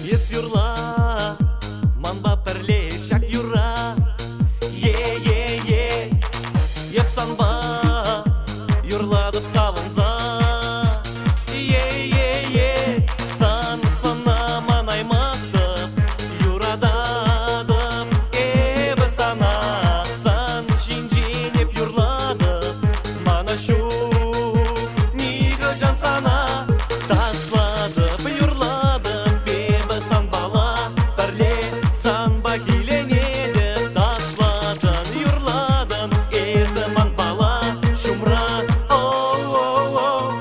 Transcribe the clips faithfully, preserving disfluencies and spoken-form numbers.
Ес юрла, манба перле шак юра. Е, е, е, еп санба, юрладып савынза. Е, е, е, сан сана манаймастып, юрададып, эбі сана. Сан жинжинеп юрладып, мана шу, нигі жан сана. Ташладып, юрладып, эбі сан бала, перле санба келенеді. Ташладын, юрладын, эзі ман бала, шумра, оу-оу-оу.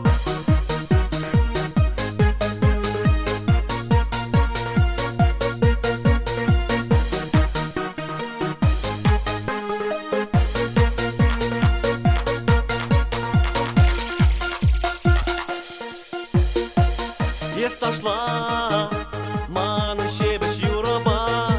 Ес ташла, маны шебіш юраба.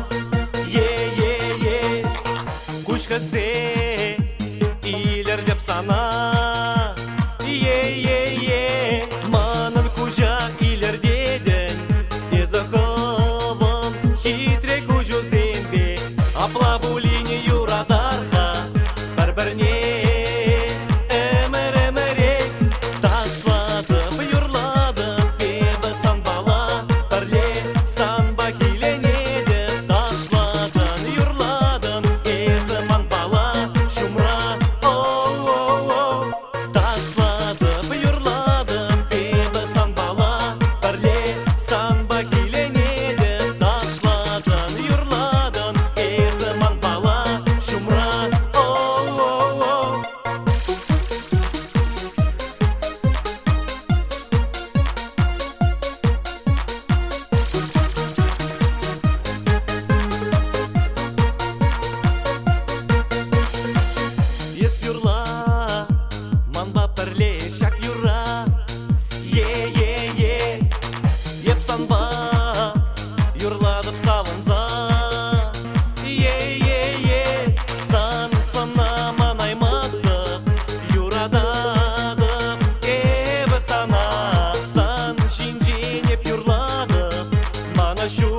Е-е-е, күшкісе, илерлеп сана. Е-е-е, манын күжа илердедін. Езі қылым, хитре күжу зенбе. Апла булине юрадарға, бір-бірне әмір-әмірек. Ташладып, юрладып, эбі сан бала, перле санба келенеді. Ташладын, юрладын, эзі ман бала, шумра, оу-оу-оу. Ташладып, юрладып, эбі сан бала, перле санба келенеді. Ташладын, юрладын, эзі ман бала, шумра, оу-оу-оу. Ес юрла, манба перле шак юра. Е-е-е, еп санба, юрладып савынза. Е-е-е, сан сана манаймастып, юрададып, эбі сана. Сан жинжинеп юрладып, мана шу